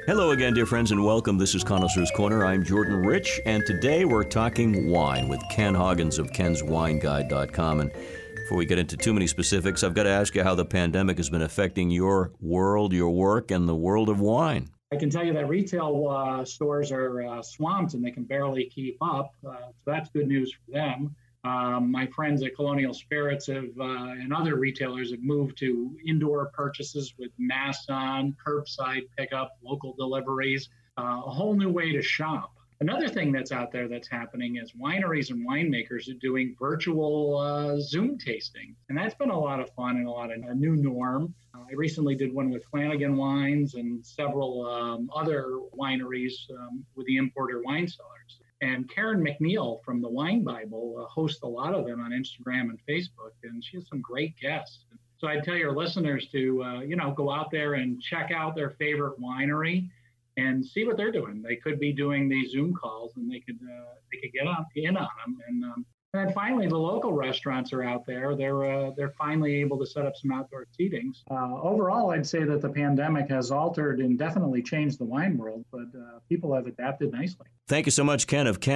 Hello again, dear friends, and welcome. This is Connoisseur's Corner. I'm Jordan Rich, and today we're talking wine with Ken Hoggins of kenswineguide.com. And before we get into too many specifics, I've got to ask you how the pandemic has been affecting your world, your work, and the world of wine. I can tell you that retail stores are swamped and they can barely keep up. So that's good news for them. My friends at Colonial Spirits and other retailers have moved to indoor purchases with masks on, curbside pickup, local deliveries, a whole new way to shop. Another thing that's out there that's happening is wineries and winemakers are doing virtual Zoom tasting. And that's been a lot of fun and a new norm. I recently did one with Flanagan Wines and several other wineries with the importer wine sellers. And Karen McNeil from the Wine Bible hosts a lot of them on Instagram and Facebook, and she has some great guests. So I'd tell your listeners to, go out there and check out their favorite winery and see what they're doing. They could be doing these Zoom calls, and they could get in on them. And then finally, the local restaurants are out there. They're finally able to set up some outdoor seatings. Overall, I'd say that the pandemic has altered and definitely changed the wine world, but people have adapted nicely. Thank you so much, Ken of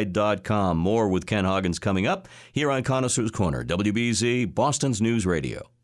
kenswineguide.com. More with Ken Hoggins coming up here on Connoisseur's Corner, WBZ, Boston's News Radio.